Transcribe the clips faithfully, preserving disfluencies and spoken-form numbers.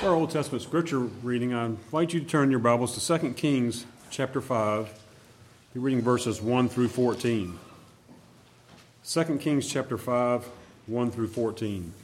For our Old Testament scripture reading, I invite you to turn your Bibles to Second Kings chapter five. We're reading verses one through fourteen. Second Kings chapter five, one through fourteen.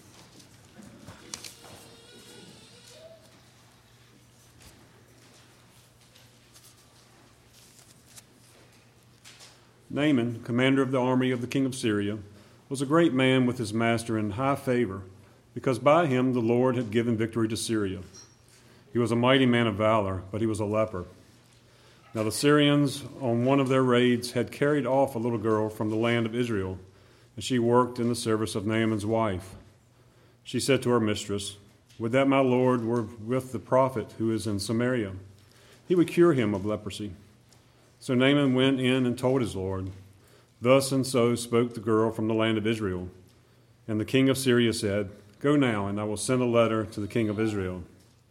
Naaman, commander of the army of the king of Syria, was a great man with his master in high favor, because by him the Lord had given victory to Syria. He was a mighty man of valor, but he was a leper. Now the Syrians, on one of their raids, had carried off a little girl from the land of Israel, and she worked in the service of Naaman's wife. She said to her mistress, "Would that my Lord were with the prophet who is in Samaria. He would cure him of leprosy." So Naaman went in and told his Lord. Thus and so spoke the girl from the land of Israel. And the king of Syria said, "Go now, and I will send a letter to the king of Israel."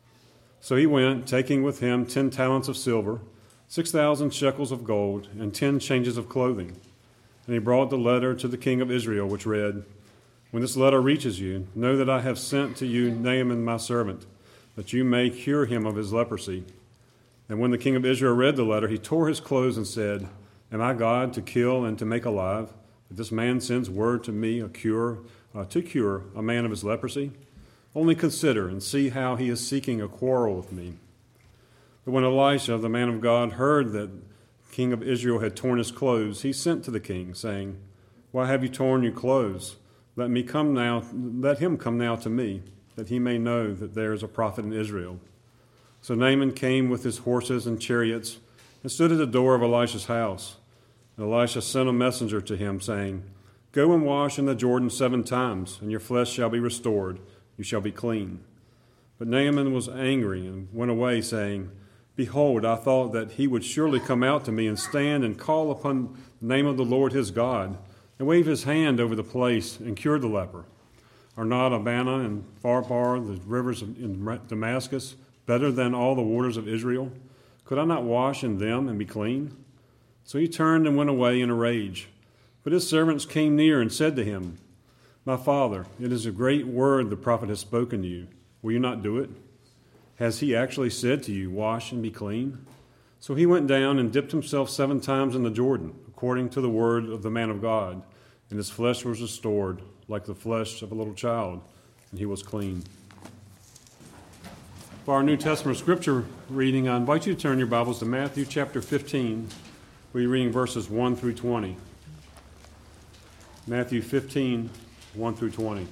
So he went, taking with him ten talents of silver, six thousand shekels of gold, and ten changes of clothing. And he brought the letter to the king of Israel, which read, "When this letter reaches you, know that I have sent to you Naaman my servant, that you may cure him of his leprosy." And when the king of Israel read the letter, he tore his clothes and said, "Am I God to kill and to make alive? That this man sends word to me, a cure, uh, to cure a man of his leprosy? Only consider and see how he is seeking a quarrel with me." But when Elisha, the man of God, heard that the king of Israel had torn his clothes, he sent to the king, saying, "Why have you torn your clothes? Let me come now. Let him come now to me, that he may know that there is a prophet in Israel." So Naaman came with his horses and chariots and stood at the door of Elisha's house. And Elisha sent a messenger to him, saying, "Go and wash in the Jordan seven times, and your flesh shall be restored. You shall be clean." But Naaman was angry and went away, saying, "Behold, I thought that he would surely come out to me and stand and call upon the name of the Lord his God, and wave his hand over the place and cure the leper. Are not Abana and Pharpar, the rivers in Damascus, better than all the waters of Israel? Could I not wash in them and be clean?" So he turned and went away in a rage. But his servants came near and said to him, "My father, it is a great word the prophet has spoken to you. Will you not do it? Has he actually said to you, 'Wash and be clean'?" So he went down and dipped himself seven times in the Jordan, according to the word of the man of God, and his flesh was restored like the flesh of a little child, and he was clean. For our New Testament scripture reading, I invite you to turn your Bibles to Matthew chapter fifteen. We're reading verses one through twenty. Matthew fifteen, one through twenty.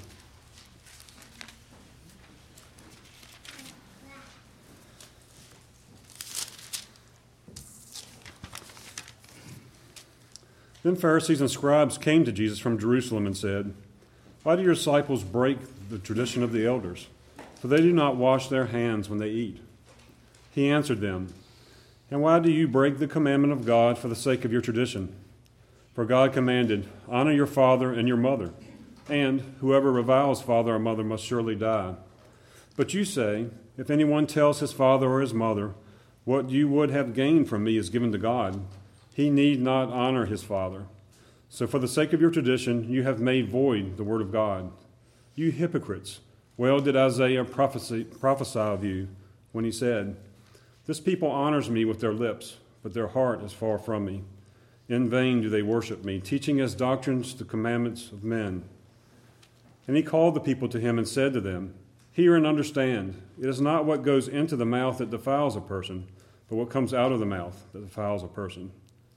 Then Pharisees and scribes came to Jesus from Jerusalem and said, "Why do your disciples break the tradition of the elders? For they do not wash their hands when they eat." He answered them, "And why do you break the commandment of God for the sake of your tradition? For God commanded, 'Honor your father and your mother,' and 'Whoever reviles father or mother must surely die.' But you say, 'If anyone tells his father or his mother, what you would have gained from me is given to God, he need not honor his father.' So for the sake of your tradition, you have made void the word of God. You hypocrites! Well did Isaiah prophesy, prophesy of you when he said, 'This people honors me with their lips, but their heart is far from me. In vain do they worship me, teaching as doctrines the commandments of men.' And he called the people to him and said to them, 'Hear and understand. It is not what goes into the mouth that defiles a person, but what comes out of the mouth that defiles a person.'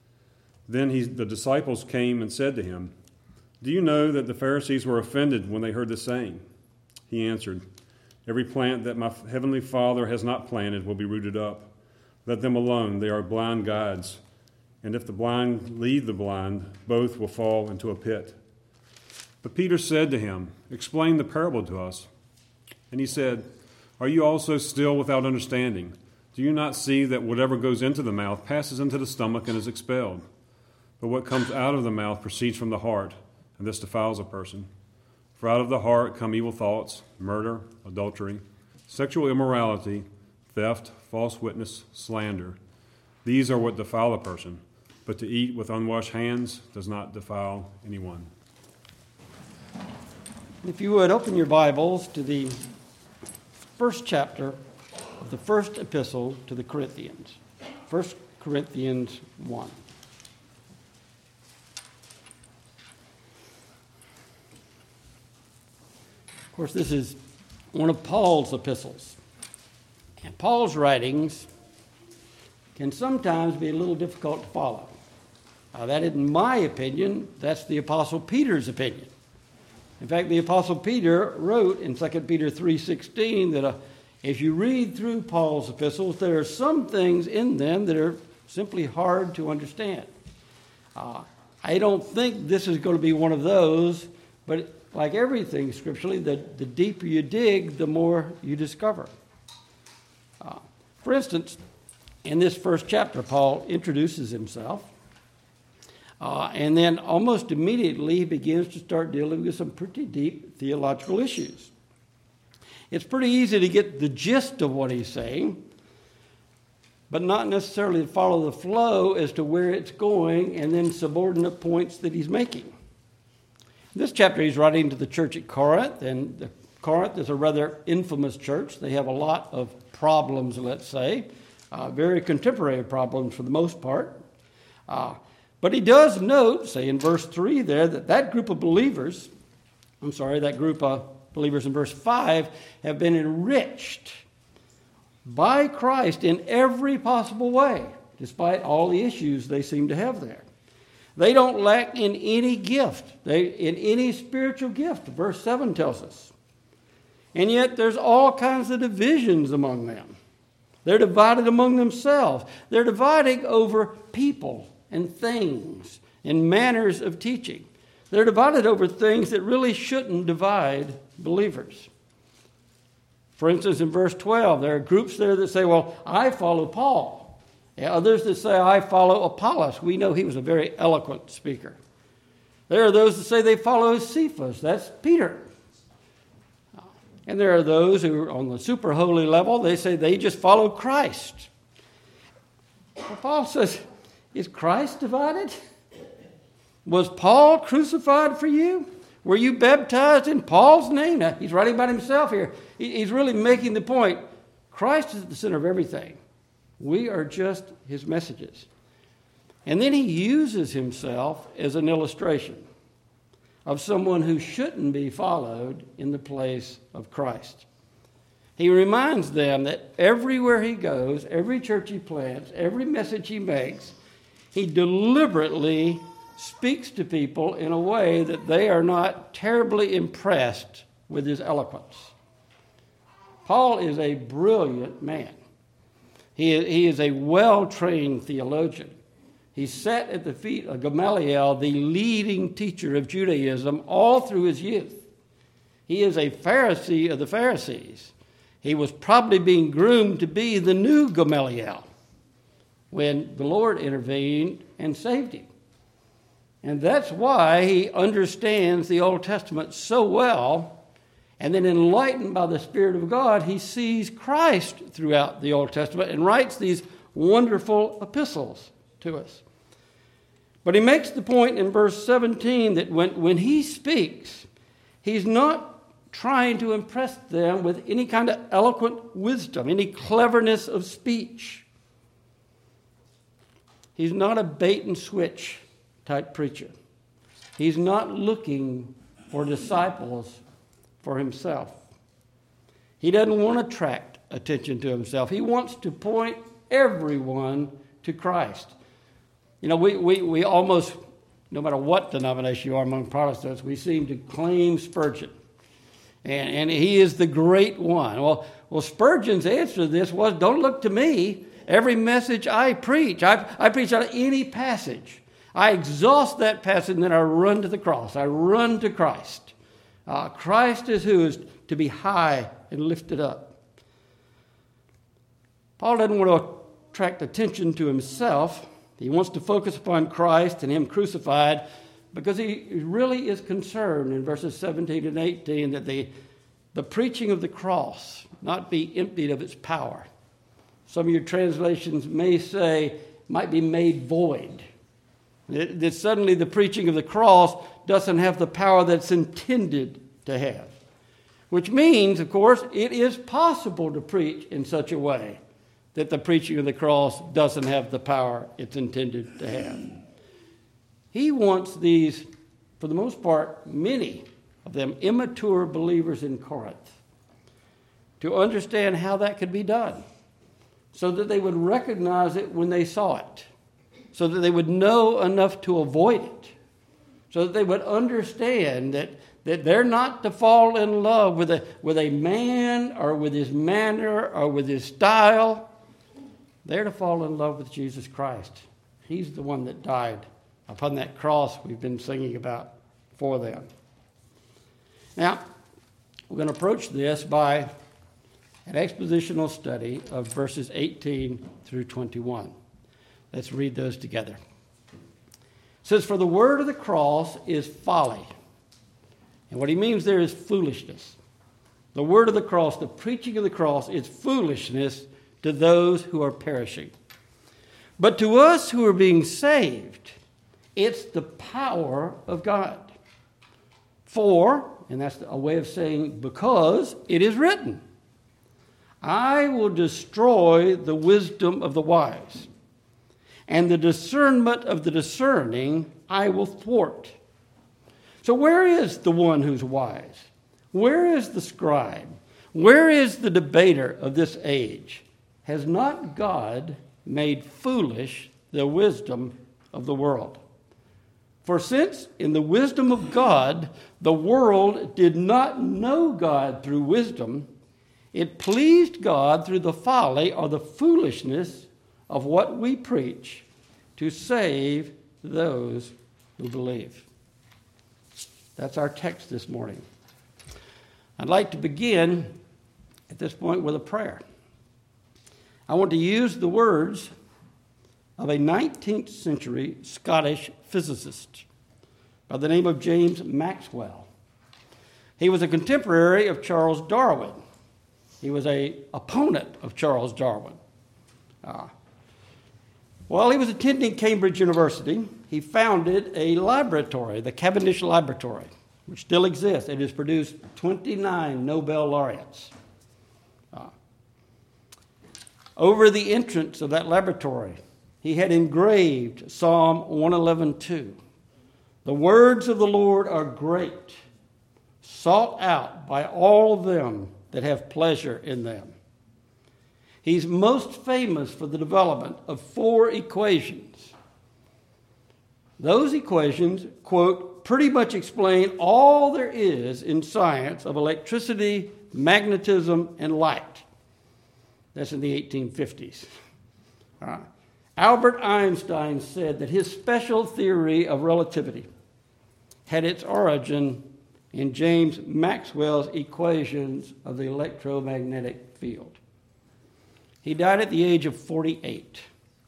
Then he, the disciples came and said to him, 'Do you know that the Pharisees were offended when they heard this saying?' He answered, 'Every plant that my heavenly Father has not planted will be rooted up. Let them alone, they are blind guides. And if the blind lead the blind, both will fall into a pit.' But Peter said to him, 'Explain the parable to us.' And he said, 'Are you also still without understanding? Do you not see that whatever goes into the mouth passes into the stomach and is expelled? But what comes out of the mouth proceeds from the heart, and this defiles a person. For out of the heart come evil thoughts, murder, adultery, sexual immorality, theft, false witness, slander. These are what defile a person, but to eat with unwashed hands does not defile anyone." If you would open your Bibles to the first chapter of the first epistle to the Corinthians, First Corinthians one. Of course, this is one of Paul's epistles. And Paul's writings can sometimes be a little difficult to follow. Uh, that, in my opinion, that's the Apostle Peter's opinion. In fact, the Apostle Peter wrote in Second Peter three sixteen that uh, if you read through Paul's epistles, there are some things in them that are simply hard to understand. Uh, I don't think this is going to be one of those, but like everything scripturally, the, the deeper you dig, the more you discover. Uh, for instance, in this first chapter, Paul introduces himself, uh, and then almost immediately he begins to start dealing with some pretty deep theological issues. It's pretty easy to get the gist of what he's saying, but not necessarily to follow the flow as to where it's going and then subordinate points that he's making. In this chapter, he's writing to the church at Corinth, and the, Corinth is a rather infamous church. They have a lot of problems, let's say, uh, very contemporary problems for the most part. Uh, but he does note, say in verse three there, that that group of believers, I'm sorry, that group of believers in verse five have been enriched by Christ in every possible way, despite all the issues they seem to have there. They don't lack in any gift, they, in any spiritual gift, verse seven tells us. And yet there's all kinds of divisions among them. They're divided among themselves. They're dividing over people and things and manners of teaching. They're divided over things that really shouldn't divide believers. For instance, in verse twelve, there are groups there that say, well, I follow Paul. And others that say, I follow Apollos. We know he was a very eloquent speaker. There are those that say they follow Cephas. That's Peter. And there are those who are on the super holy level. They say they just follow Christ. Well, Paul says, is Christ divided? Was Paul crucified for you? Were you baptized in Paul's name? Now, he's writing about himself here. He's really making the point. Christ is at the center of everything. We are just his messages. And then he uses himself as an illustration of someone who shouldn't be followed in the place of Christ. He reminds them that everywhere he goes, every church he plants, every message he makes, he deliberately speaks to people in a way that they are not terribly impressed with his eloquence. Paul is a brilliant man. He is, he is a well-trained theologian. He sat at the feet of Gamaliel, the leading teacher of Judaism, all through his youth. He is a Pharisee of the Pharisees. He was probably being groomed to be the new Gamaliel when the Lord intervened and saved him. And that's why he understands the Old Testament so well. And then, enlightened by the Spirit of God, he sees Christ throughout the Old Testament and writes these wonderful epistles to us. But he makes the point in verse seventeen that when, when he speaks, he's not trying to impress them with any kind of eloquent wisdom, any cleverness of speech. He's not a bait and switch type preacher. He's not looking for disciples for himself. He doesn't want to attract attention to himself. He wants to point everyone to Christ. You know, we, we, we almost, no matter what denomination you are among Protestants, we seem to claim Spurgeon. And, and he is the great one. Well, well, Spurgeon's answer to this was, don't look to me. Every message I preach, I, I preach out of any passage. I exhaust that passage and then I run to the cross. I run to Christ. Uh, Christ is who is to be high and lifted up. Paul doesn't want to attract attention to himself. He wants to focus upon Christ and him crucified because he really is concerned in verses seventeen and eighteen that the, the preaching of the cross not be emptied of its power. Some of your translations may say, might be made void. That, that suddenly the preaching of the cross doesn't have the power that's intended to have. Which means, of course, it is possible to preach in such a way that the preaching of the cross doesn't have the power it's intended to have. He wants these, for the most part, many of them immature believers in Corinth to understand how that could be done, so that they would recognize it when they saw it, so that they would know enough to avoid it, so that they would understand that, that they're not to fall in love with a, with a man or with his manner or with his style. They're to fall in love with Jesus Christ. He's the one that died upon that cross we've been singing about for them. Now, we're going to approach this by an expositional study of verses eighteen through twenty-one. Let's read those together. It says, "For the word of the cross is folly." And what he means there is foolishness. The word of the cross, the preaching of the cross, is foolishness to those who are perishing. But to us who are being saved, it's the power of God. For, and that's a way of saying because, it is written, "I will destroy the wisdom of the wise, and the discernment of the discerning I will thwart." So where is the one who's wise? Where is the scribe? Where is the debater of this age? Has not God made foolish the wisdom of the world? For since in the wisdom of God, the world did not know God through wisdom, it pleased God through the folly or the foolishness of what we preach to save those who believe. That's our text this morning. I'd like to begin at this point with a prayer. I want to use the words of a nineteenth century Scottish physicist by the name of James Maxwell. He was a contemporary of Charles Darwin. He was an opponent of Charles Darwin. Uh, while he was attending Cambridge University, he founded a laboratory, the Cavendish Laboratory, which still exists. It has produced twenty-nine Nobel laureates. Uh, over the entrance of that laboratory, he had engraved Psalm one eleven two. "The words of the Lord are great, sought out by all them that have pleasure in them." He's most famous for the development of four equations. Those equations, quote, pretty much explain all there is in science of electricity, magnetism, and light. That's in the eighteen fifties. Uh, Albert Einstein said that his special theory of relativity had its origin in James Maxwell's equations of the electromagnetic field. He died at the age of forty-eight.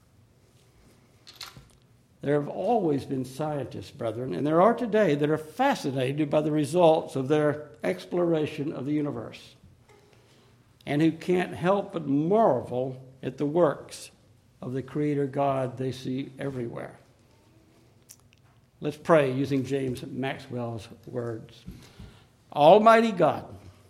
There have always been scientists, brethren, and there are today, that are fascinated by the results of their exploration of the universe and who can't help but marvel at the works of the Creator God they see everywhere. Let's pray using James Maxwell's words. Almighty God,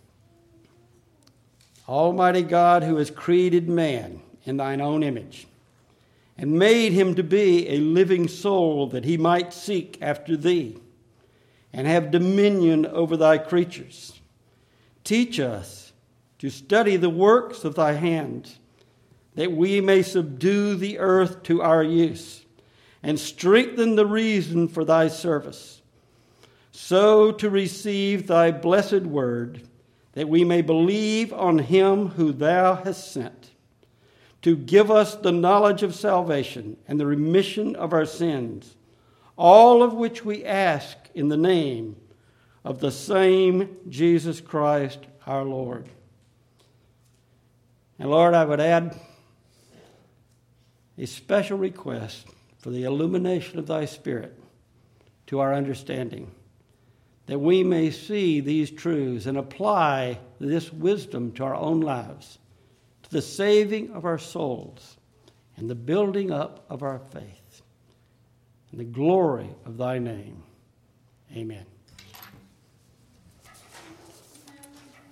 Almighty God, who has created man in thine own image and made him to be a living soul that he might seek after thee and have dominion over thy creatures, teach us to study the works of thy hands, that we may subdue the earth to our use and strengthen the reason for thy service, so to receive thy blessed word, that we may believe on him who thou hast sent, to give us the knowledge of salvation and the remission of our sins, all of which we ask in the name of the same Jesus Christ our Lord. And Lord, I would add a special request for the illumination of thy Spirit to our understanding, that we may see these truths and apply this wisdom to our own lives, to the saving of our souls and the building up of our faith, in the glory of thy name. Amen.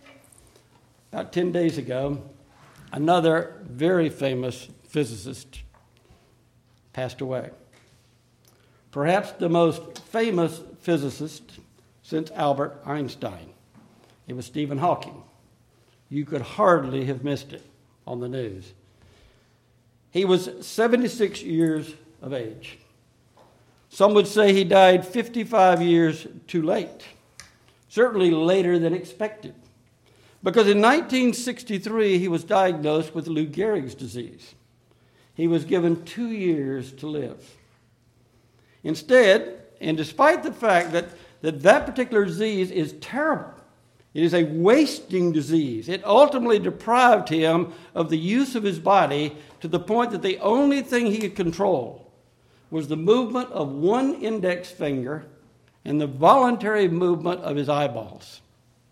about ten days ago, another very famous physicist passed away. Perhaps the most famous physicist since Albert Einstein. It was Stephen Hawking. You could hardly have missed it on the news. He was seventy-six years of age. Some would say he died fifty-five years too late, certainly later than expected, because in nineteen sixty-three he was diagnosed with Lou Gehrig's disease. He was given two years to live. Instead, and despite the fact that that, that particular disease is terrible, it is a wasting disease. It ultimately deprived him of the use of his body to the point that the only thing he could control was the movement of one index finger and the voluntary movement of his eyeballs.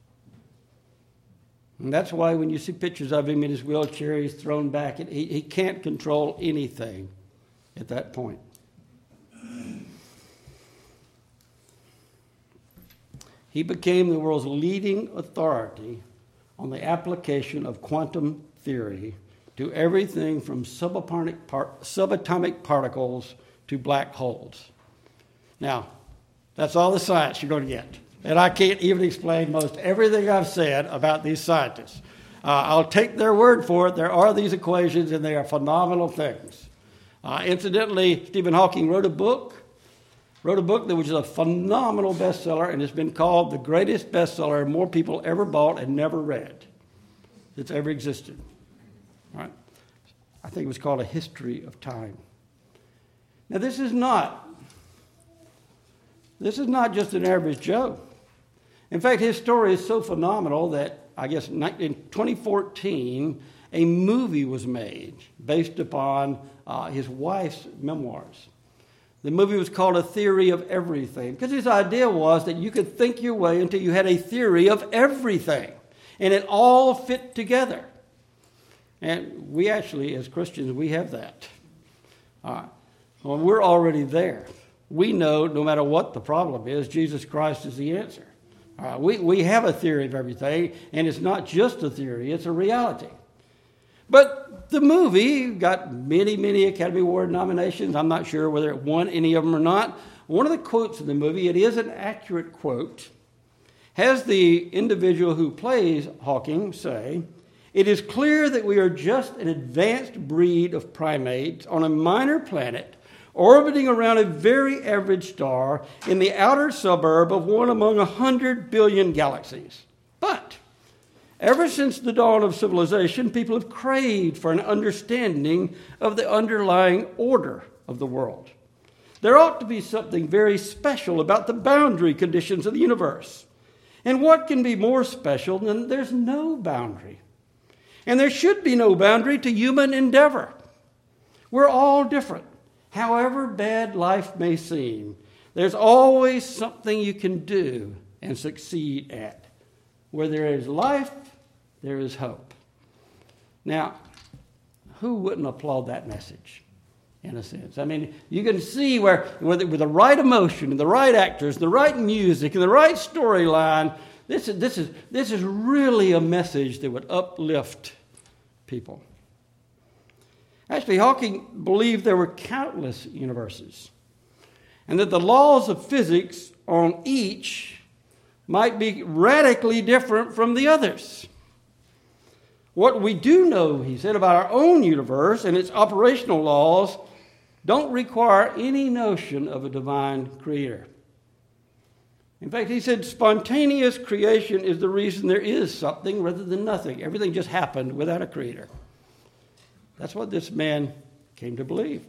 And that's why when you see pictures of him in his wheelchair, he's thrown back. He, he can't control anything at that point. He became the world's leading authority on the application of quantum theory to everything from subatomic, par- subatomic particles to black holes. Now, that's all the science you're going to get. And I can't even explain most everything I've said about these scientists. Uh, I'll take their word for it. There are these equations, and they are phenomenal things. Uh, incidentally, Stephen Hawking wrote a book, wrote a book that was a phenomenal bestseller, and it's been called the greatest bestseller more people ever bought and never read that's ever existed. All right? I think it was called A History of Time. Now, this is not, this is not just an average Joe. In fact, his story is so phenomenal that, I guess, in twenty fourteen, a movie was made based upon uh, his wife's memoirs. The movie was called A Theory of Everything, because his idea was that you could think your way until you had a theory of everything, and it all fit together. And we actually, as Christians, we have that. Uh, well, we're already there. We know no matter what the problem is, Jesus Christ is the answer. Uh, we, we have a theory of everything, and it's not just a theory, it's a reality. But the movie got many, many Academy Award nominations. I'm not sure whether it won any of them or not. One of the quotes in the movie, it is an accurate quote, has the individual who plays Hawking say, "It is clear that we are just an advanced breed of primates on a minor planet orbiting around a very average star in the outer suburb of one among a hundred billion galaxies. But ever since the dawn of civilization, people have craved for an understanding of the underlying order of the world. There ought to be something very special about the boundary conditions of the universe. And what can be more special than there's no boundary? And there should be no boundary to human endeavor. We're all different. However bad life may seem, there's always something you can do and succeed at. Where there is life, there is hope." Now, who wouldn't applaud that message, in a sense? I mean, you can see where, with the right emotion, and the right actors, the right music, and the right storyline, this is, this is, this is really a message that would uplift people. Actually, Hawking believed there were countless universes, and that the laws of physics on each might be radically different from the others. What we do know, he said, about our own universe and its operational laws don't require any notion of a divine creator. In fact, he said spontaneous creation is the reason there is something rather than nothing. Everything just happened without a creator. That's what this man came to believe.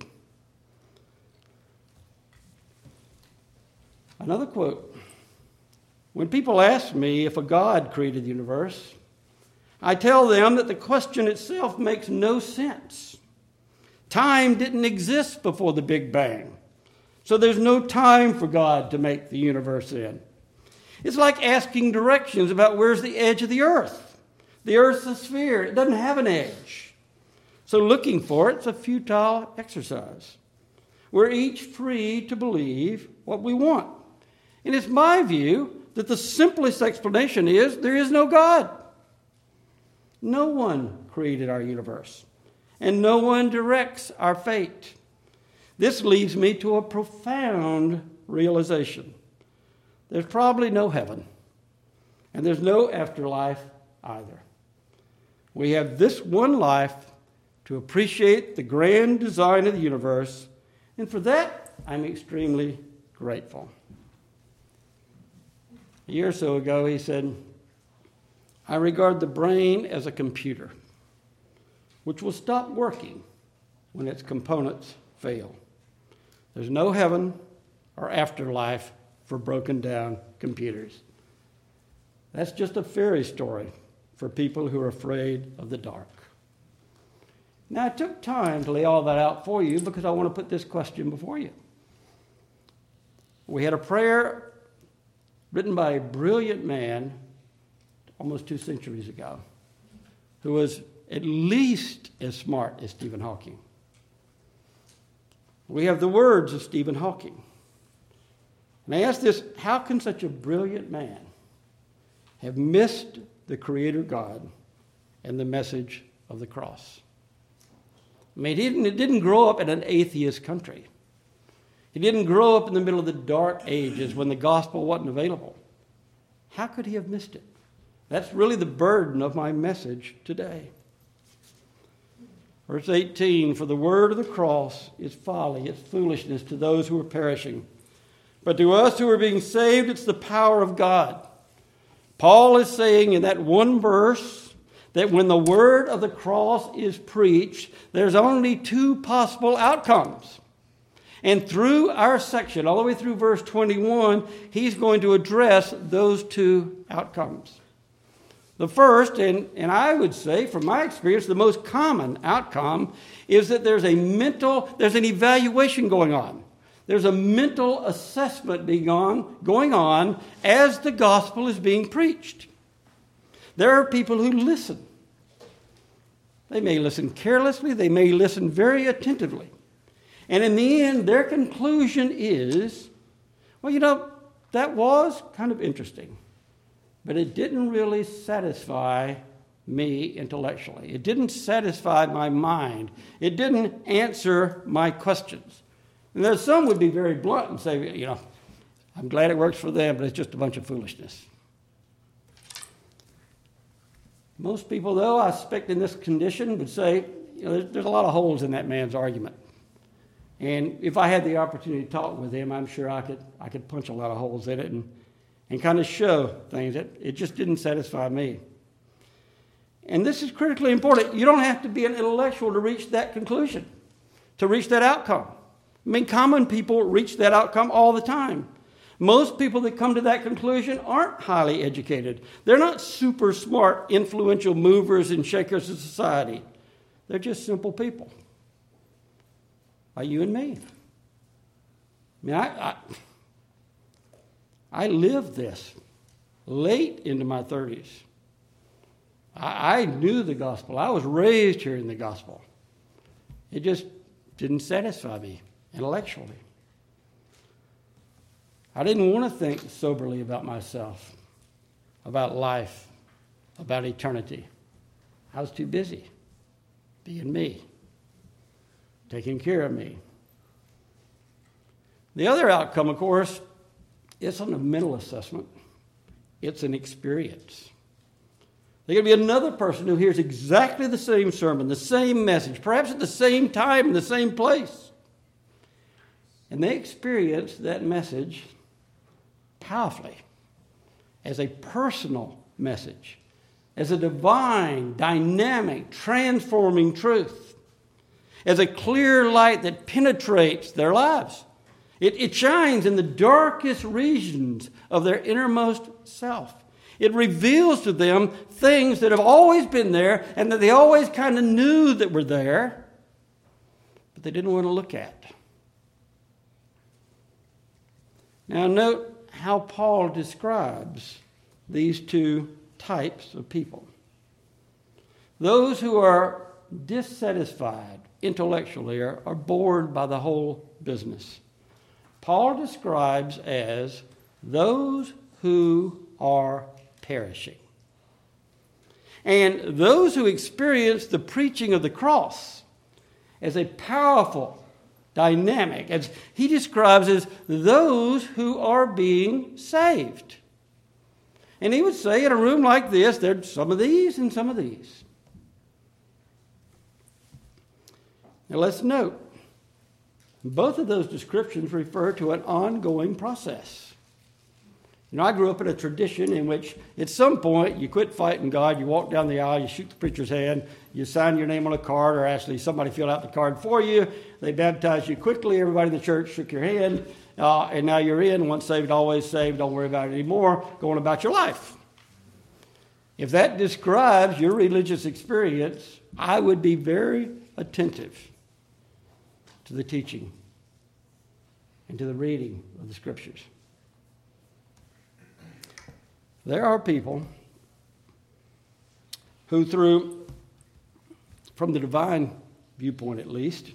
Another quote. "When people ask me if a God created the universe, I tell them that the question itself makes no sense. Time didn't exist before the Big Bang, so there's no time for God to make the universe in. It's like asking directions about where's the edge of the earth. The earth's a sphere. It doesn't have an edge. So looking for it's a futile exercise. We're each free to believe what we want. And it's my view that the simplest explanation is there is no God. No one created our universe, and no one directs our fate. This leads me to a profound realization. There's probably no heaven, and there's no afterlife either. We have this one life to appreciate the grand design of the universe, and for that, I'm extremely grateful. A year or so ago, he said, I regard the brain as a computer, which will stop working when its components fail. There's no heaven or afterlife for broken down computers. That's just a fairy story for people who are afraid of the dark. Now, I took time to lay all that out for you because I want to put this question before you. We had a prayer written by a brilliant man almost two centuries ago who was at least as smart as Stephen Hawking. We have the words of Stephen Hawking. And I ask this, how can such a brilliant man have missed the Creator God and the message of the cross? I mean, he didn't, he didn't grow up in an atheist country. He didn't grow up in the middle of the dark ages when the gospel wasn't available. How could he have missed it? That's really the burden of my message today. Verse eighteen, for the word of the cross is folly, it's foolishness to those who are perishing. But to us who are being saved, it's the power of God. Paul is saying in that one verse that when the word of the cross is preached, there's only two possible outcomes. And through our section, all the way through verse twenty-one, he's going to address those two outcomes. The first, and, and I would say, from my experience, the most common outcome is that there's a mental, there's an evaluation going on. There's a mental assessment being on, going on as the gospel is being preached. There are people who listen. They may listen carelessly, they may listen very attentively. And in the end, their conclusion is, well, you know, that was kind of interesting, but it didn't really satisfy me intellectually. It didn't satisfy my mind. It didn't answer my questions. And there's some would be very blunt and say, you know, I'm glad it works for them, but it's just a bunch of foolishness. Most people, though, I suspect in this condition would say, you know, there's, there's a lot of holes in that man's argument. And if I had the opportunity to talk with him, I'm sure I could I could punch a lot of holes in it and, and kind of show things that it just didn't satisfy me. And this is critically important. You don't have to be an intellectual to reach that conclusion, to reach that outcome. I mean, common people reach that outcome all the time. Most people that come to that conclusion aren't highly educated. They're not super smart, influential movers and shakers of society. They're just simple people. Like you and me. I mean, I, I, I lived this late into my thirties. I, I knew the gospel. I was raised hearing the gospel. It just didn't satisfy me intellectually. I didn't want to think soberly about myself, about life, about eternity. I was too busy being me, taking care of me. The other outcome, of course, isn't a mental assessment. It's an experience. There could be another person who hears exactly the same sermon, the same message, perhaps at the same time in the same place. And they experience that message powerfully as a personal message, as a divine, dynamic, transforming truth, as a clear light that penetrates their lives. It, it shines in the darkest regions of their innermost self. It reveals to them things that have always been there and that they always kind of knew that were there, but they didn't want to look at. Now note how Paul describes these two types of people. Those who are dissatisfied intellectually are, are bored by the whole business. Paul describes as those who are perishing. And those who experience the preaching of the cross as a powerful dynamic, as he describes as those who are being saved. And he would say in a room like this, there's some of these and some of these. Now let's note, both of those descriptions refer to an ongoing process. You know, I grew up in a tradition in which at some point you quit fighting God, you walk down the aisle, you shoot the preacher's hand, you sign your name on a card, or actually somebody filled out the card for you, they baptized you quickly, everybody in the church shook your hand, uh, and now you're in, once saved, always saved, don't worry about it anymore, going about your life. If that describes your religious experience, I would be very attentive to the teaching and to the reading of the Scriptures. There are people who, through, from the divine viewpoint at least,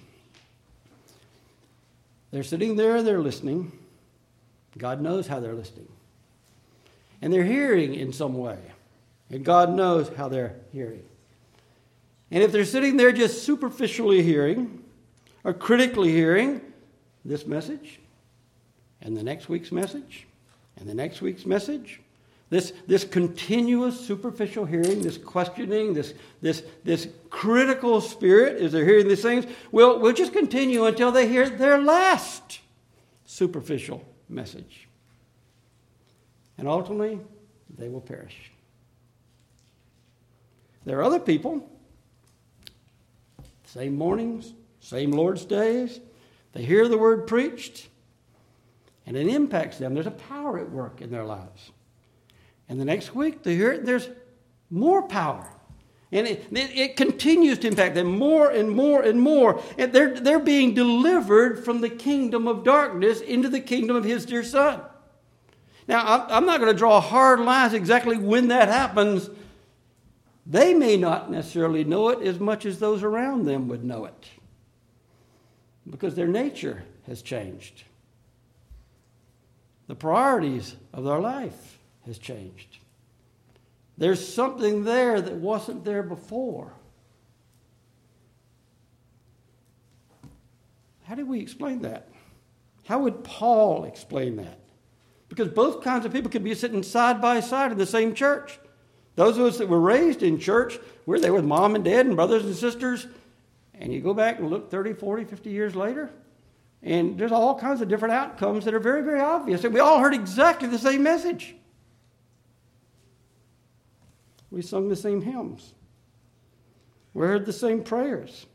they're sitting there, they're listening. God knows how they're listening. And they're hearing in some way. And God knows how they're hearing. And if they're sitting there just superficially hearing, or critically hearing this message, and the next week's message, and the next week's message, This, this continuous superficial hearing, this questioning, this, this, this critical spirit as they're hearing these things, will will just continue until they hear their last superficial message. And ultimately, they will perish. There are other people, same mornings, same Lord's days, they hear the word preached, and it impacts them. There's a power at work in their lives. And the next week, they hear it, there's more power. And it, it, it continues to impact them more and more and more. And they're, they're being delivered from the kingdom of darkness into the kingdom of his dear Son. Now, I'm not going to draw hard lines exactly when that happens. They may not necessarily know it as much as those around them would know it, because their nature has changed. The priorities of their life has changed. There's something there that wasn't there before. How do we explain that? How would Paul explain that? Because both kinds of people could be sitting side by side in the same church. Those of us that were raised in church, we're there with mom and dad and brothers and sisters, and you go back and look thirty, forty, fifty years later, and there's all kinds of different outcomes that are very, very obvious. And we all heard exactly the same message. We sung the same hymns. We heard the same prayers.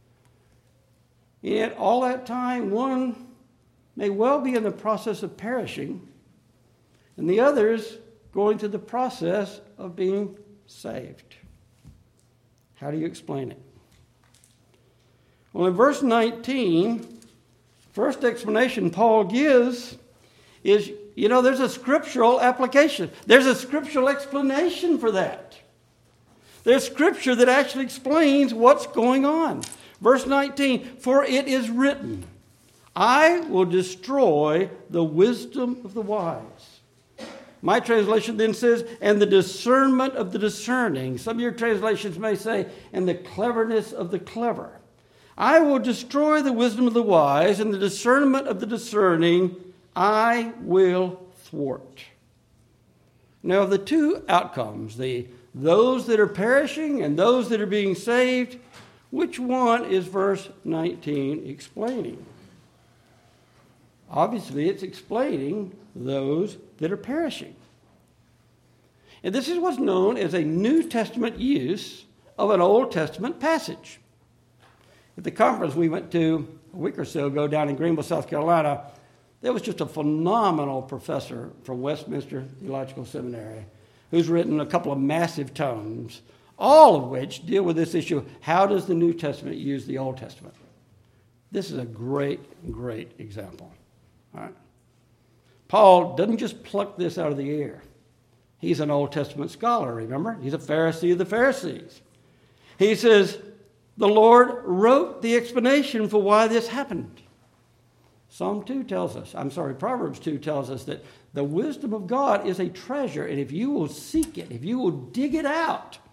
Yet all that time, one may well be in the process of perishing, and the others going through the process of being saved. How do you explain it? Well, in verse nineteen, first explanation Paul gives is, you know, there's a scriptural application. There's a scriptural explanation for that. There's scripture that actually explains what's going on. Verse nineteen, for it is written, I will destroy the wisdom of the wise. My translation then says, and the discernment of the discerning. Some of your translations may say, and the cleverness of the clever. I will destroy the wisdom of the wise, and the discernment of the discerning I will thwart. Now, the two outcomes, the those that are perishing and those that are being saved, which one is verse nineteen explaining? Obviously, it's explaining those that are perishing. And this is what's known as a New Testament use of an Old Testament passage. At the conference we went to a week or so ago down in Greenville, South Carolina, there was just a phenomenal professor from Westminster Theological Seminary who's written a couple of massive tomes, all of which deal with this issue. How does the New Testament use the Old Testament? This is a great, great example. All right. Paul doesn't just pluck this out of the air. He's an Old Testament scholar, remember? He's a Pharisee of the Pharisees. He says, the Lord wrote the explanation for why this happened. Psalm two tells us, I'm sorry, Proverbs two tells us that the wisdom of God is a treasure, and if you will seek it, if you will dig it out,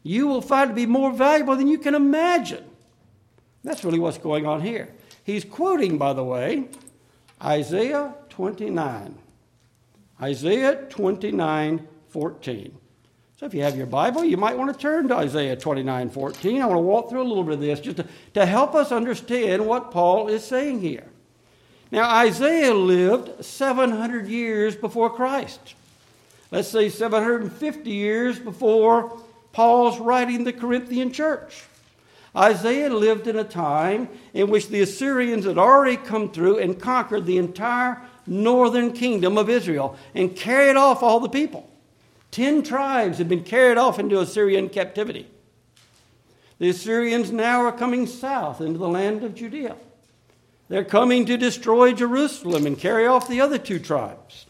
you will find to be more valuable than you can imagine. That's really what's going on here. He's quoting, by the way, Isaiah twenty-nine. Isaiah twenty-nine, fourteen. So if you have your Bible, you might want to turn to Isaiah twenty-nine, fourteen. I want to walk through a little bit of this just to, to help us understand what Paul is saying here. Now, Isaiah lived seven hundred years before Christ. Let's say seven hundred fifty years before Paul's writing the Corinthian church. Isaiah lived in a time in which the Assyrians had already come through and conquered the entire northern kingdom of Israel and carried off all the people. Ten tribes had been carried off into Assyrian captivity. The Assyrians now are coming south into the land of Judea. They're coming to destroy Jerusalem and carry off the other two tribes.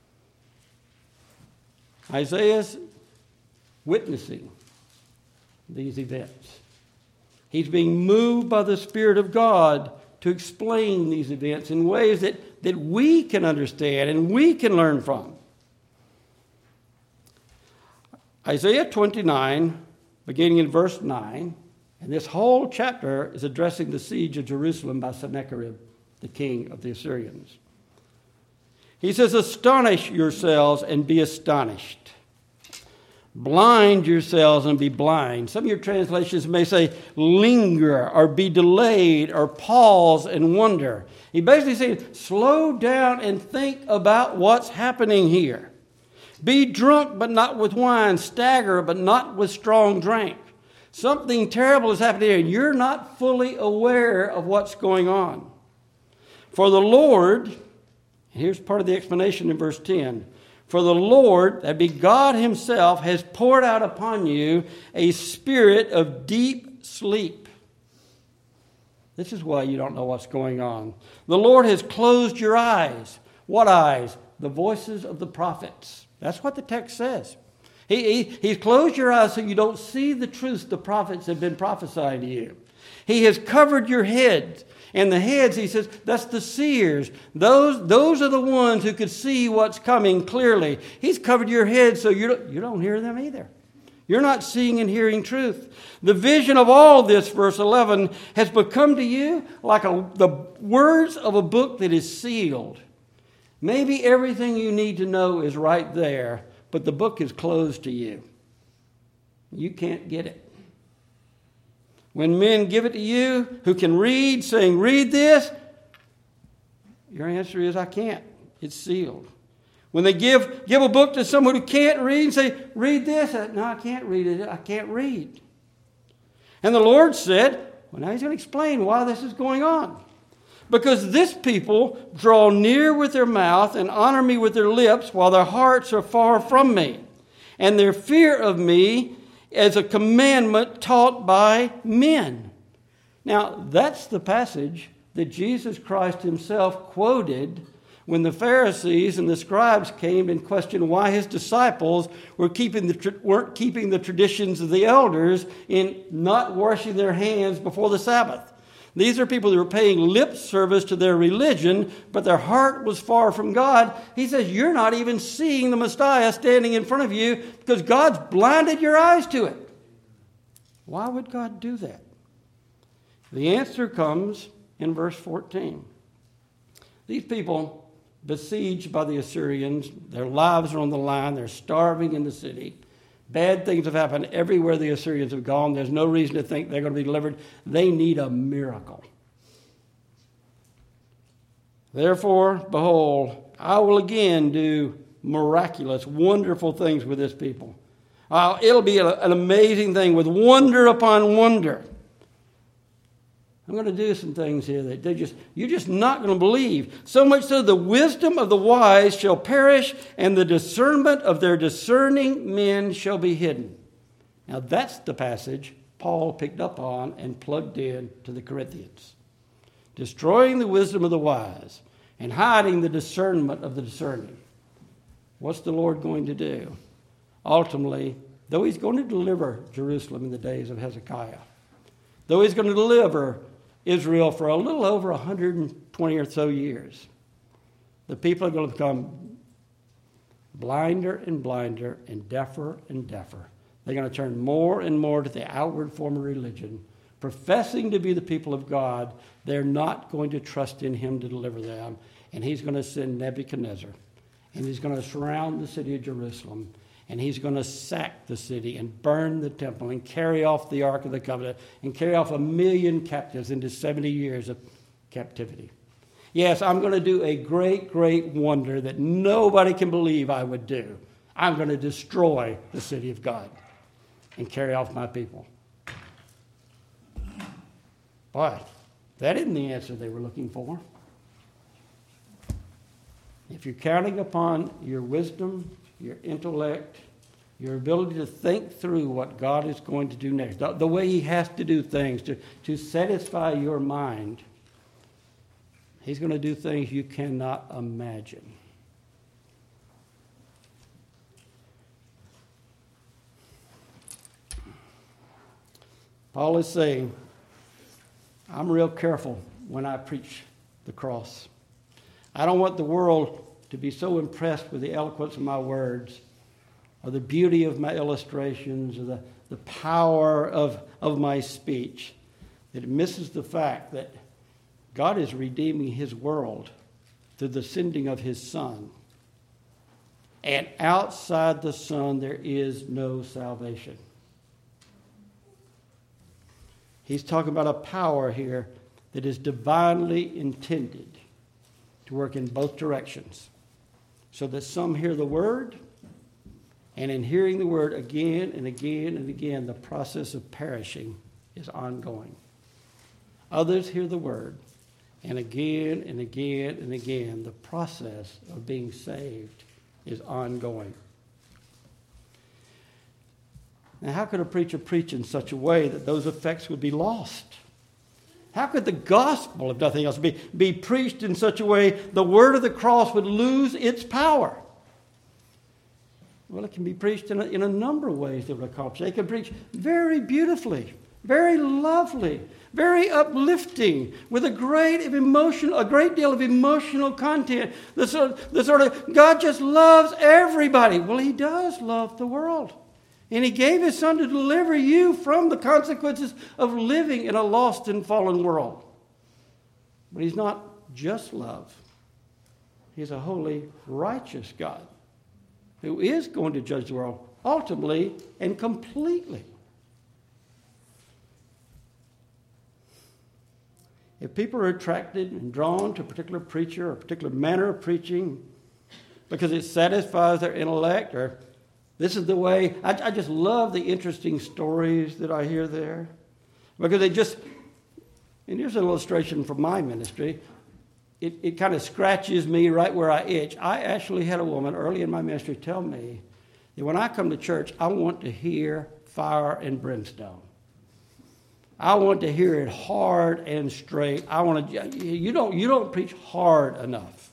Isaiah's witnessing these events. He's being moved by the Spirit of God to explain these events in ways that, that we can understand and we can learn from. Isaiah twenty-nine, beginning in verse nine, and this whole chapter is addressing the siege of Jerusalem by Sennacherib, the king of the Assyrians. He says, "Astonish yourselves and be astonished. Blind yourselves and be blind." Some of your translations may say linger or be delayed or pause and wonder. He basically says slow down and think about what's happening here. Be drunk but not with wine, stagger but not with strong drink. Something terrible is happening here and you're not fully aware of what's going on. For the Lord, and here's part of the explanation in verse ten, for the Lord, that be God himself, has poured out upon you a spirit of deep sleep. This is why you don't know what's going on. The Lord has closed your eyes. What eyes? The voices of the prophets. That's what the text says. He, he, he's closed your eyes so you don't see the truths the prophets have been prophesying to you. He has covered your head. And the heads, he says, that's the seers. Those, those are the ones who could see what's coming clearly. He's covered your head so you don't, you don't hear them either. You're not seeing and hearing truth. The vision of all this, verse eleven, has become to you like a, the words of a book that is sealed. Maybe everything you need to know is right there, but the book is closed to you. You can't get it. When men give it to you who can read, saying, read this, your answer is, I can't. It's sealed. When they give, give a book to someone who can't read and say, read this, no, I can't read it. I can't read. And the Lord said, well, now he's going to explain why this is going on. Because this people draw near with their mouth and honor me with their lips while their hearts are far from me. And their fear of me as a commandment taught by men. Now, that's the passage that Jesus Christ himself quoted when the Pharisees and the scribes came and questioned why his disciples were keeping the, weren't keeping the traditions of the elders in not washing their hands before the Sabbath. These are people that were paying lip service to their religion, but their heart was far from God. He says, you're not even seeing the Messiah standing in front of you because God's blinded your eyes to it. Why would God do that? The answer comes in verse fourteen. These people, besieged by the Assyrians, their lives are on the line, they're starving in the city. Bad things have happened everywhere the Assyrians have gone. There's no reason to think they're going to be delivered. They need a miracle. Therefore, behold, I will again do miraculous, wonderful things with this people. Uh, it'll be a, an amazing thing with wonder upon wonder. I'm going to do some things here that they just you're just not going to believe. So much so the wisdom of the wise shall perish, and the discernment of their discerning men shall be hidden. Now that's the passage Paul picked up on and plugged in to the Corinthians. Destroying the wisdom of the wise and hiding the discernment of the discerning. What's the Lord going to do? Ultimately, though he's going to deliver Jerusalem in the days of Hezekiah, though he's going to deliver Israel for a little over one hundred twenty or so years, the people are going to become blinder and blinder and deafer and deafer. They're going to turn more and more to the outward form of religion. Professing to be the people of God, they're not going to trust in him to deliver them. And he's going to send Nebuchadnezzar. And he's going to surround the city of Jerusalem. And he's going to sack the city and burn the temple and carry off the Ark of the Covenant and carry off a million captives into seventy years of captivity. Yes, I'm going to do a great, great wonder that nobody can believe I would do. I'm going to destroy the city of God and carry off my people. But that isn't the answer they were looking for. If you're counting upon your wisdom, your intellect, your ability to think through what God is going to do next, the, the way he has to do things to, to satisfy your mind, he's going to do things you cannot imagine. Paul is saying, I'm real careful when I preach the cross. I don't want the world to be so impressed with the eloquence of my words or the beauty of my illustrations or the, the power of, of my speech that it misses the fact that God is redeeming his world through the sending of his Son. And outside the Son, there is no salvation. He's talking about a power here that is divinely intended to work in both directions, so that some hear the word, and in hearing the word again and again and again, the process of perishing is ongoing. Others hear the word, and again and again and again, the process of being saved is ongoing. Now, how could a preacher preach in such a way that those effects would be lost? How could the gospel, if nothing else, be, be preached in such a way the word of the cross would lose its power? Well, it can be preached in a, in a number of ways that would accomplish it. They can preach very beautifully, very lovely, very uplifting, with a great of emotion, a great deal of emotional content. The sort, the sort of, God just loves everybody. Well, he does love the world. And he gave his Son to deliver you from the consequences of living in a lost and fallen world. But he's not just love. He's a holy, righteous God who is going to judge the world ultimately and completely. If people are attracted and drawn to a particular preacher or a particular manner of preaching because it satisfies their intellect, or this is the way, I, I just love the interesting stories that I hear there. Because they just, and here's an illustration from my ministry. It, it kind of scratches me right where I itch. I actually had a woman early in my ministry tell me that when I come to church, I want to hear fire and brimstone. I want to hear it hard and straight. I want to, you don't, you don't preach hard enough.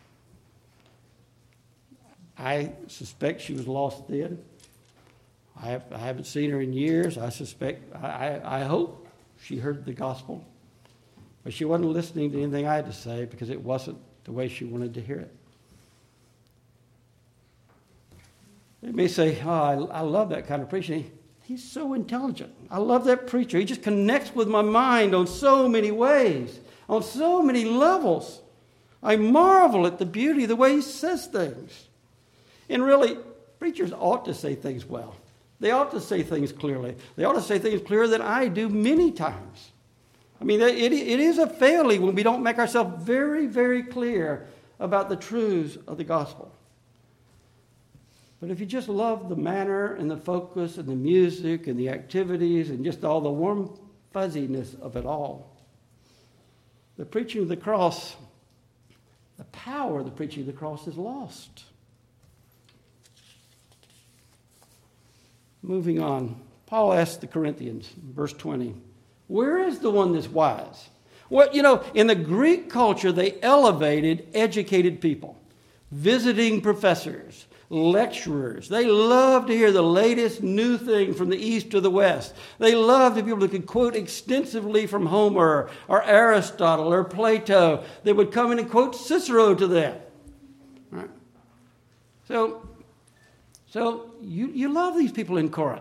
I suspect she was lost then. I, have, I haven't seen her in years. I suspect, I, I hope she heard the gospel. But she wasn't listening to anything I had to say because it wasn't the way she wanted to hear it. They may say, oh, I, I love that kind of preaching. He's so intelligent. I love that preacher. He just connects with my mind on so many ways, on so many levels. I marvel at the beauty of the way he says things. And really, preachers ought to say things well. They ought to say things clearly. They ought to say things clearer than I do many times. I mean, it, it is a failing when we don't make ourselves very, very clear about the truths of the gospel. But if you just love the manner and the focus and the music and the activities and just all the warm fuzziness of it all, the preaching of the cross, the power of the preaching of the cross is lost. Moving on, Paul asked the Corinthians, verse twenty, where is the one that's wise? Well, you know, in the Greek culture, they elevated educated people, visiting professors, lecturers. They loved to hear the latest new thing from the east to the west. They loved to be able to could quote extensively from Homer or Aristotle or Plato. They would come in and quote Cicero to them. All right. So, so you, you love these people in Corinth.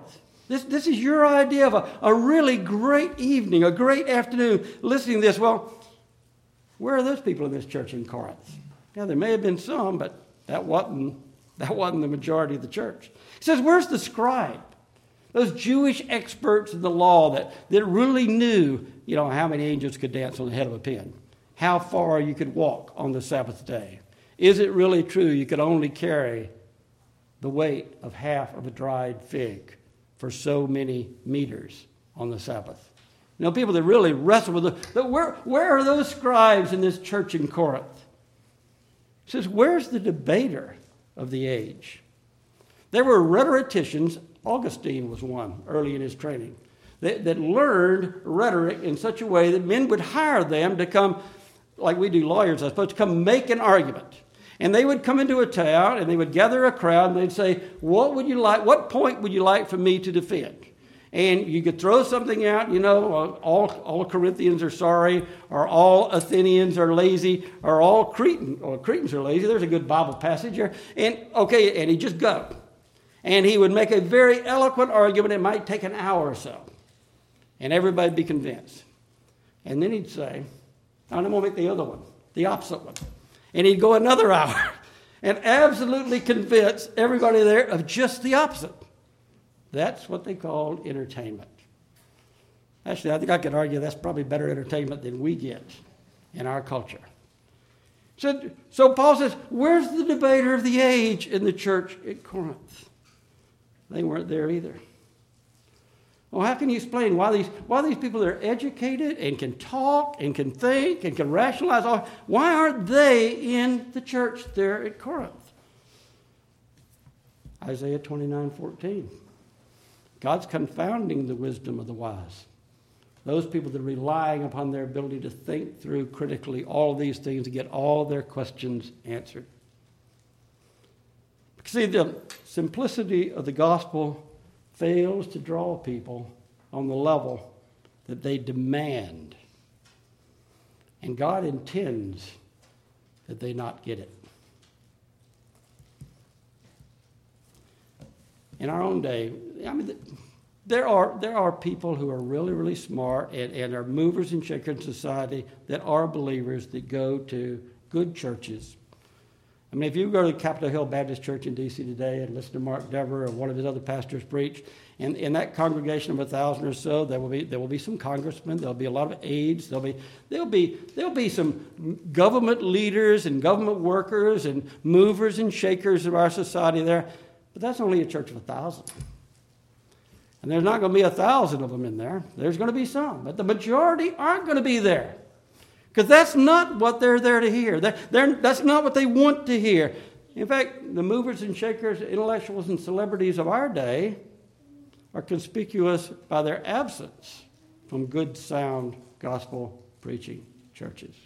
This, this is your idea of a, a really great evening, a great afternoon, listening to this. Well, where are those people in this church in Corinth? Now, there may have been some, but that wasn't, that wasn't the majority of the church. He says, where's the scribe? Those Jewish experts in the law that, that really knew, you know, how many angels could dance on the head of a pin, how far you could walk on the Sabbath day. Is it really true you could only carry the weight of half of a dried fig for so many meters on the Sabbath? You know, people that really wrestle with it. But where, where are those scribes in this church in Corinth? He says, where's the debater of the age? There were rhetoricians. Augustine was one early in his training that, that learned rhetoric in such a way that men would hire them to come, like we do lawyers, I suppose, to come make an argument. And they would come into a town and they would gather a crowd and they'd say, what would you like, what point would you like for me to defend? And you could throw something out, you know, all, all Corinthians are sorry, or all Athenians are lazy, or all Cretan, or Cretans are lazy. There's a good Bible passage here. And okay, and he'd just go. And he would make a very eloquent argument. It might take an hour or so. And everybody'd be convinced. And then he'd say, I'm going to make the other one, the opposite one. And he'd go another hour and absolutely convince everybody there of just the opposite. That's what they called entertainment. Actually, I think I could argue that's probably better entertainment than we get in our culture. So, so Paul says, where's the debater of the age in the church at Corinth? They weren't there either. Well, how can you explain why these, why these people are educated and can talk and can think and can rationalize, all, why aren't they in the church there at Corinth? Isaiah twenty-nine fourteen. God's confounding the wisdom of the wise. Those people that are relying upon their ability to think through critically all these things to get all their questions answered. See, the simplicity of the gospel fails to draw people on the level that they demand. And God intends that they not get it. In our own day, I mean, there are, there are people who are really, really smart and, and are movers and shakers in society that are believers that go to good churches. I mean, if you go to the Capitol Hill Baptist Church in D C today and listen to Mark Dever or one of his other pastors preach, and in that congregation of a thousand or so, there will be there will be some congressmen, there'll be a lot of aides, there'll be there'll be there'll be some government leaders and government workers and movers and shakers of our society there, but that's only a church of a thousand. And there's not going to be a thousand of them in there. There's going to be some, but the majority aren't going to be there. Because that's not what they're there to hear. They're, they're, that's not what they want to hear. In fact, the movers and shakers, intellectuals and celebrities of our day are conspicuous by their absence from good, sound, gospel-preaching churches.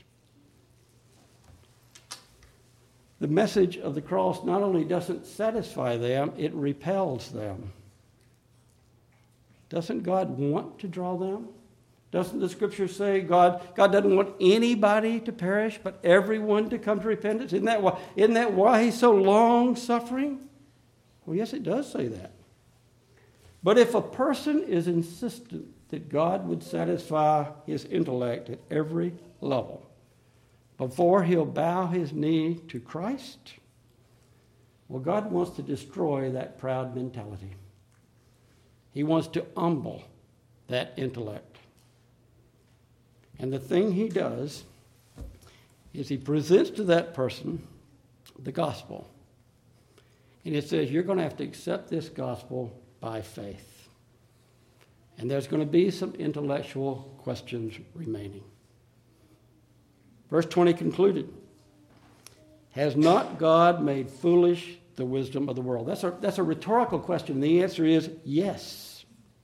The message of the cross not only doesn't satisfy them, it repels them. Doesn't God want to draw them? Doesn't the scripture say God, God doesn't want anybody to perish, but everyone to come to repentance? Isn't that why, isn't that why he's so long-suffering? Well, yes, it does say that. But if a person is insistent that God would satisfy his intellect at every level before he'll bow his knee to Christ, well, God wants to destroy that proud mentality. He wants to humble that intellect. And the thing he does is he presents to that person the gospel. And it says, you're going to have to accept this gospel by faith. And there's going to be some intellectual questions remaining. Verse twenty concluded, has not God made foolish the wisdom of the world? That's a, that's a rhetorical question. The answer is yes.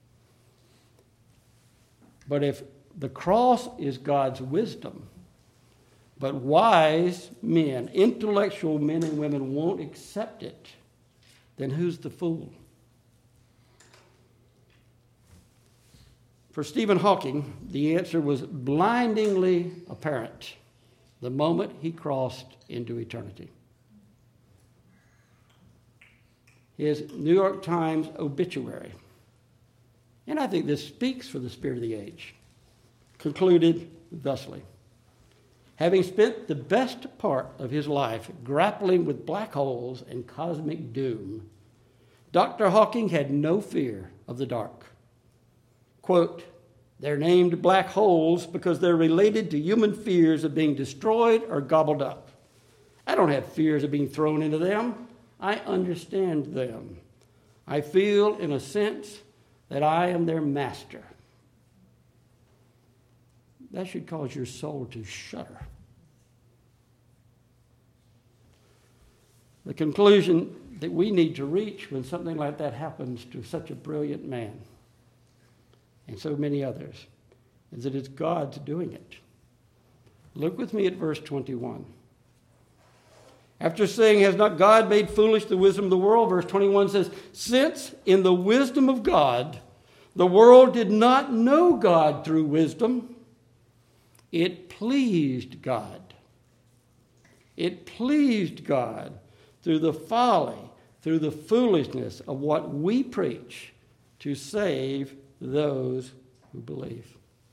But if the cross is God's wisdom, but wise men, intellectual men and women won't accept it, then who's the fool? For Stephen Hawking, the answer was blindingly apparent the moment he crossed into eternity. His New York Times obituary And I think this speaks for the spirit of the age. Concluded thusly. Having spent the best part of his life grappling with black holes and cosmic doom, Doctor Hawking had no fear of the dark. Quote, they're named black holes because they're related to human fears of being destroyed or gobbled up. I don't have fears of being thrown into them. I understand them. I feel, in a sense, that I am their master. That should cause your soul to shudder. The conclusion that we need to reach when something like that happens to such a brilliant man and so many others is that it's God's doing it. Look with me at verse twenty-one. After saying, has not God made foolish the wisdom of the world? Verse twenty-one says, since in the wisdom of God, the world did not know God through wisdom, it pleased God. It pleased God through the folly, through the foolishness of what we preach to save those who believe.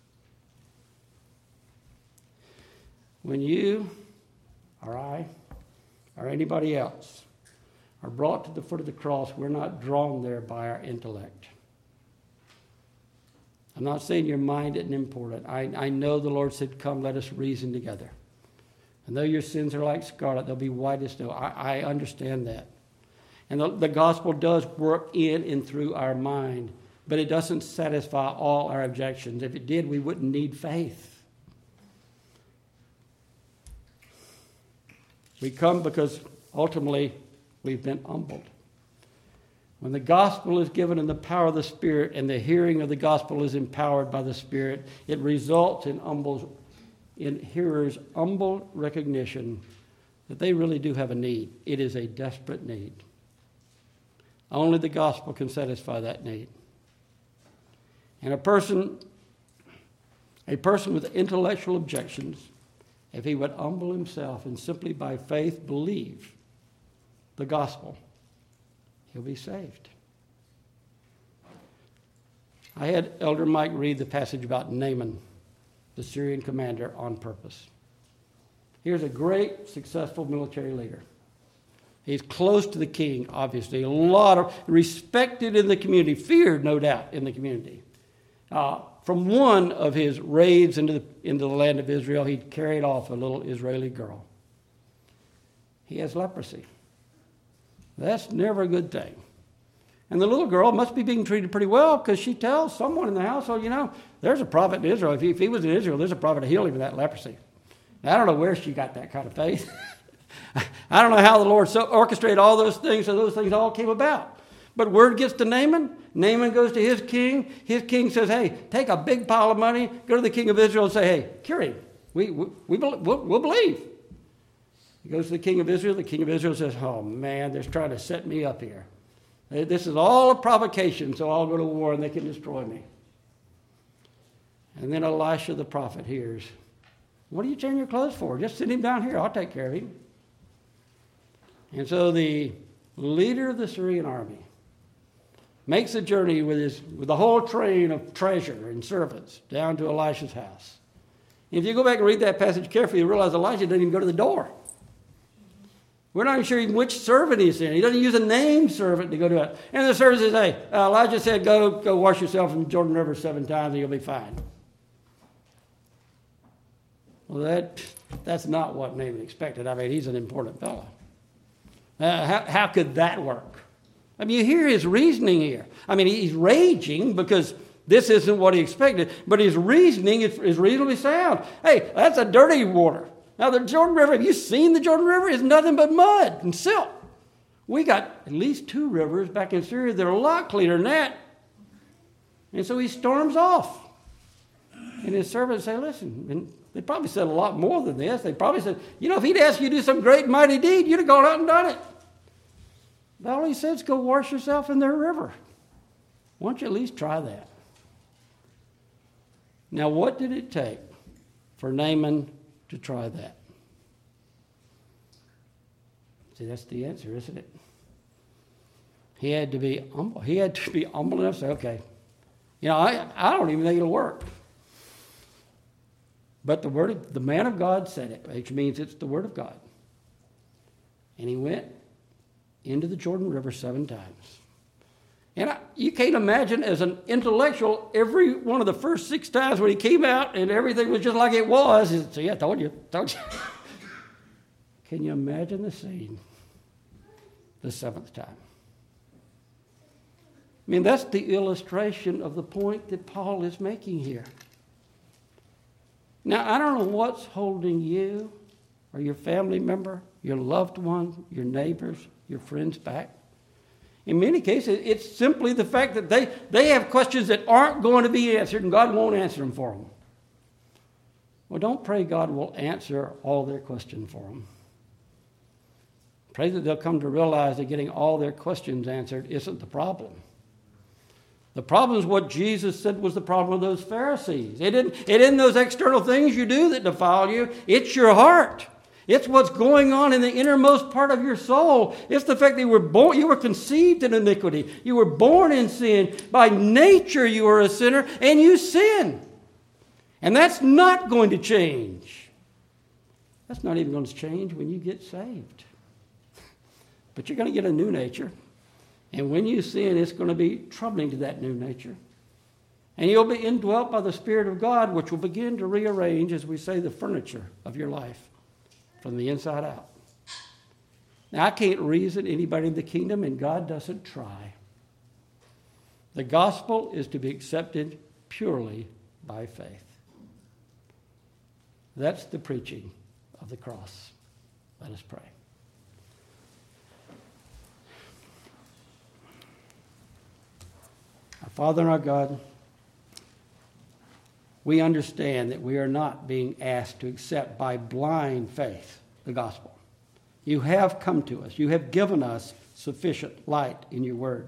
When you or I or anybody else are brought to the foot of the cross, we're not drawn there by our intellect. I'm not saying your mind isn't important. I, I know the Lord said, come, let us reason together. And though your sins are like scarlet, they'll be white as snow. I, I understand that. And the, the gospel does work in and through our mind, but it doesn't satisfy all our objections. If it did, we wouldn't need faith. We come because ultimately we've been humbled. When the gospel is given in the power of the Spirit and the hearing of the gospel is empowered by the Spirit, it results in humble, in hearers' humble recognition that they really do have a need. It is a desperate need. Only the gospel can satisfy that need. And a person, a person with intellectual objections, if he would humble himself and simply by faith believe the gospel, he'll be saved. I had Elder Mike read the passage about Naaman, the Syrian commander, on purpose. Here's a great, successful military leader. He's close to the king, obviously. A lot of respected in the community, feared, no doubt, in the community. Uh, from one of his raids into the, into the land of Israel, he carried off a little Israeli girl. He has leprosy. That's never a good thing. And the little girl must be being treated pretty well because she tells someone in the household, you know, there's a prophet in Israel. If he, if he was in Israel, there's a prophet to heal him of that leprosy. Now, I don't know where she got that kind of faith. I don't know how the Lord so orchestrated all those things so those things all came about. But word gets to Naaman. Naaman goes to his king. His king says, hey, take a big pile of money, go to the king of Israel and say, hey, cure him. We, we, we, we'll, we'll believe. He goes to the king of Israel. The king of Israel says, oh, man, they're trying to set me up here. This is all a provocation, so I'll go to war and they can destroy me. And then Elisha the prophet hears, what are you tearing your clothes for? Just send him down here. I'll take care of him. And so the leader of the Syrian army makes a journey with, his, with the whole train of treasure and servants down to Elisha's house. If you go back and read that passage carefully, you realize Elisha didn't even go to the door. We're not even sure even which servant he's in. He doesn't use a named servant to go to it. And the servant says, hey, uh, Elijah said, go, go wash yourself in the Jordan River seven times and you'll be fine. Well, that, that's not what Naaman expected. I mean, he's an important fellow. Uh, how, how could that work? I mean, you hear his reasoning here. I mean, he's raging because this isn't what he expected, but his reasoning is, is reasonably sound. Hey, that's a dirty water. Now, the Jordan River, have you seen the Jordan River? It's nothing but mud and silt. We got at least two rivers back in Syria that are a lot cleaner than that. And so he storms off. And his servants say, listen, and they probably said a lot more than this. They probably said, you know, if he'd asked you to do some great mighty deed, you'd have gone out and done it. But all he said is go wash yourself in their river. Why don't you at least try that? Now, what did it take for Naaman to try that? See, that's the answer, isn't it? He had to be humble. He had to be humble enough to say, okay, You know, I, I don't even think it'll work. But the word of, the man of God said it, which means it's the word of God. And he went into the Jordan River seven times. And I, you can't imagine, as an intellectual, every one of the first six times when he came out and everything was just like it was, he said, see, I told you, told you. Can you imagine the scene the seventh time? I mean, that's the illustration of the point that Paul is making here. Now, I don't know what's holding you or your family member, your loved one, your neighbors, your friends back. In many cases, it's simply the fact that they, they have questions that aren't going to be answered, and God won't answer them for them. Well, don't pray God will answer all their questions for them. Pray that they'll come to realize that getting all their questions answered isn't the problem. The problem is what Jesus said was the problem of those Pharisees. It isn't, it isn't those external things you do that defile you. It's your heart. It's what's going on in the innermost part of your soul. It's the fact that you were born, you were conceived in iniquity. You were born in sin. By nature you are a sinner, and you sin. And that's not going to change. That's not even going to change when you get saved. But you're going to get a new nature. And when you sin, it's going to be troubling to that new nature. And you'll be indwelt by the Spirit of God, which will begin to rearrange, as we say, the furniture of your life from the inside out. Now, I can't reason anybody in the kingdom, and God doesn't try. The gospel is to be accepted purely by faith. That's the preaching of the cross. Let us pray. Our Father and our God, we understand that we are not being asked to accept by blind faith the gospel. You have come to us. You have given us sufficient light in your word.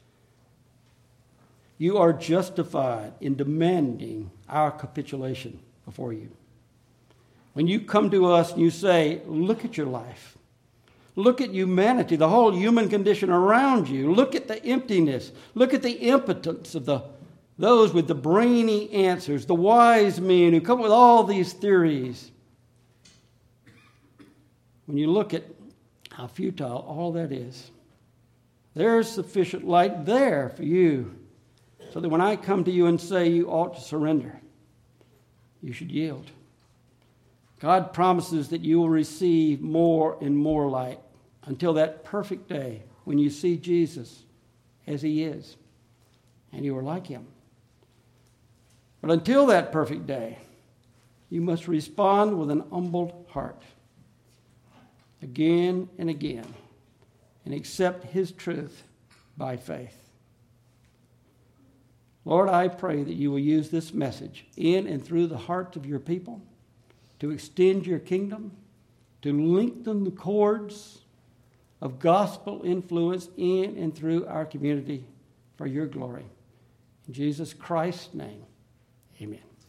You are justified in demanding our capitulation before you. When you come to us and you say, look at your life. Look at humanity, the whole human condition around you. Look at the emptiness. Look at the impotence of the those with the brainy answers, the wise men who come with all these theories. When you look at how futile all that is, there's sufficient light there for you so that when I come to you and say you ought to surrender, you should yield. God promises that you will receive more and more light until that perfect day when you see Jesus as he is and you are like him. But until that perfect day, you must respond with an humbled heart again and again and accept his truth by faith. Lord, I pray that you will use this message in and through the hearts of your people to extend your kingdom, to lengthen the cords of gospel influence in and through our community for your glory. In Jesus Christ's name, amen.